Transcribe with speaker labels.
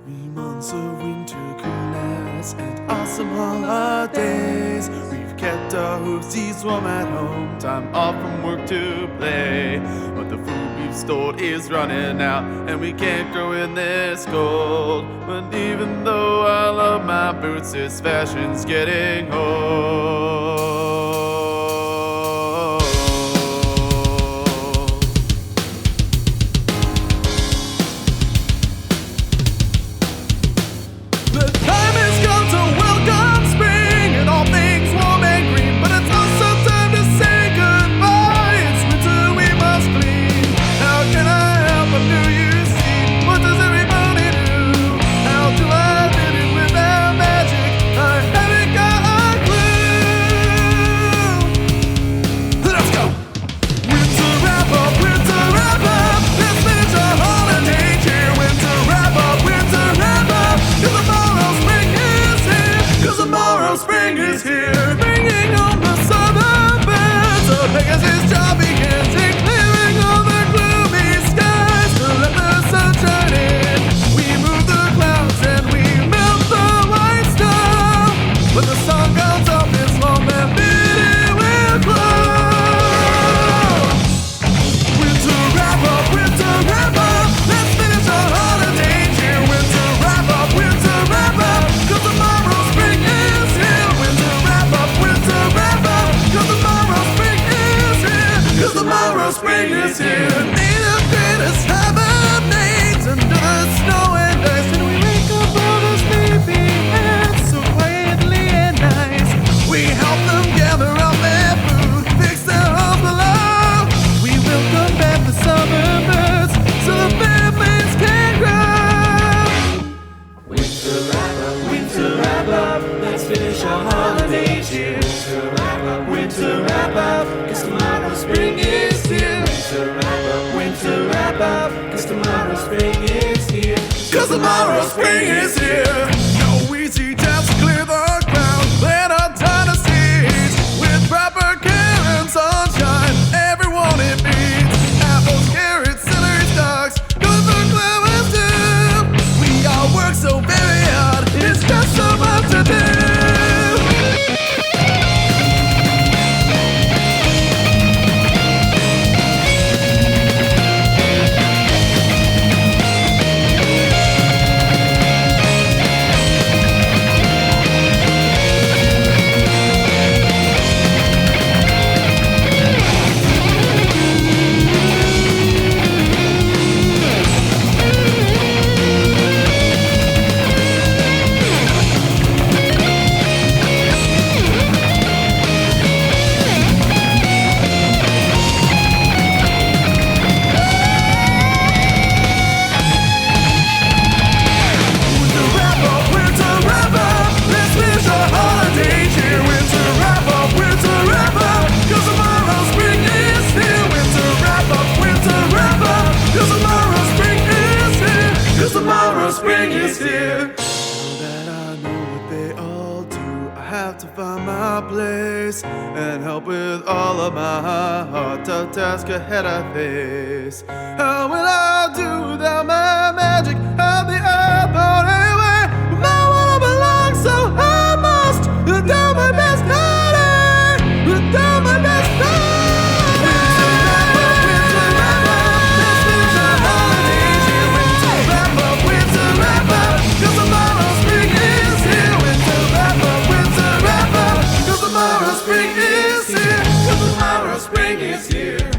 Speaker 1: 3 months of winter coolness and awesome holidays. We've kept our hoofsies warm at home, time off from work to play. But the food we've stored is running out, and we can't grow in this cold. But even though I love my boots, this fashion's getting old. The time has come to welcome spring and all things warm and green, but it's also time to say goodbye. It's winter, we must flee. How can I help a New Year's Eve? What does everybody do? How do I fit in without magic? I haven't got a clue. Let's go! Winter wrap up, winter wrap up. Let's finish our holiday cheer. Winter wrap up, winter wrap up. 'Cause tomorrow spring is here, bringing home the southern birds. So Pegasus' job begins in clearing all the gloomy skies to let the sun shine in. We move the clouds and we melt the white snow. When the sun comes up, it's long and it will glow. Winter wrap up, winter wrap up. Let's finish our holiday cheer. Winter wrap up, winter wrap up. 'Cause tomorrow spring is here. Winter wrap up, winter wrap up. 'Cause tomorrow spring is here. 'Cause tomorrow spring is here. May the greatest hibernate under the snow and ice, and we wake up all the sleepy ants so quietly and nice. We help them gather up their food, fix their homes below. We welcome back the summer birds so the families can grow.
Speaker 2: Winter wrap up, let's finish our holiday cheer. Winter wrap up, 'cause tomorrow spring is here. Winter wrap up, 'cause tomorrow spring is here.
Speaker 1: 'Cause tomorrow spring is here. No easy task to clear the ground, plant our dynasties with proper care and sunshine. Everyone it needs. Apples, carrots, celery stalks, good for flowers too. We all work so very hard, it's just so much to do. Spring is here. Now that I know what they all do, I have to find my place and help with all of my heart tough task ahead I face. How will I do without my magic? How the earth on anyway? My world belongs, so I must do my best, do my best.
Speaker 2: Spring is here.